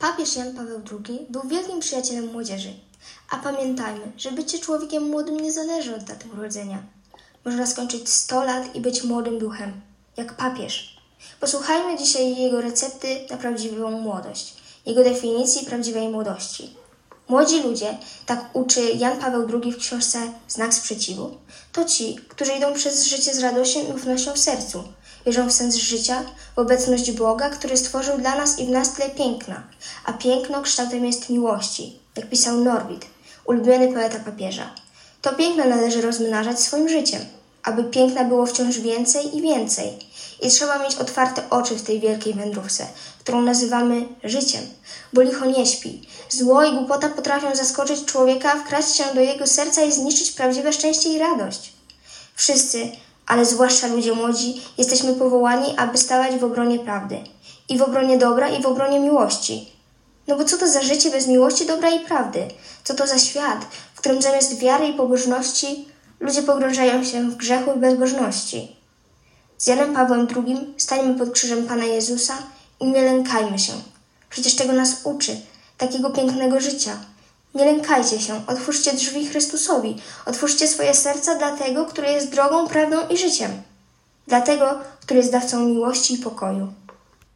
Papież Jan Paweł II był wielkim przyjacielem młodzieży. A pamiętajmy, że bycie człowiekiem młodym nie zależy od daty urodzenia. Można skończyć 100 lat i być młodym duchem, jak papież. Posłuchajmy dzisiaj jego recepty na prawdziwą młodość, jego definicji prawdziwej młodości. Młodzi ludzie, tak uczy Jan Paweł II w książce Znak Sprzeciwu, to ci, którzy idą przez życie z radością i ufnością w sercu. Wierzą w sens życia, w obecność Boga, który stworzył dla nas i w nas tyle piękna, a piękno kształtem jest miłości, jak pisał Norwid, ulubiony poeta papieża. To piękno należy rozmnażać swoim życiem, aby piękna było wciąż więcej i więcej. I trzeba mieć otwarte oczy w tej wielkiej wędrówce, którą nazywamy życiem, bo licho nie śpi. Zło i głupota potrafią zaskoczyć człowieka, wkraść się do jego serca i zniszczyć prawdziwe szczęście i radość. Wszyscy, ale zwłaszcza ludzie młodzi, jesteśmy powołani, aby stawać w obronie prawdy. I w obronie dobra, i w obronie miłości. No bo co to za życie bez miłości, dobra i prawdy? Co to za świat, w którym zamiast wiary i pobożności ludzie pogrążają się w grzechu i bezbożności? Z Janem Pawłem II stańmy pod krzyżem Pana Jezusa i nie lękajmy się. Przecież tego nas uczy, takiego pięknego życia. Nie lękajcie się, otwórzcie drzwi Chrystusowi, otwórzcie swoje serca dla tego, który jest drogą, prawdą i życiem. Dla tego, który jest dawcą miłości i pokoju.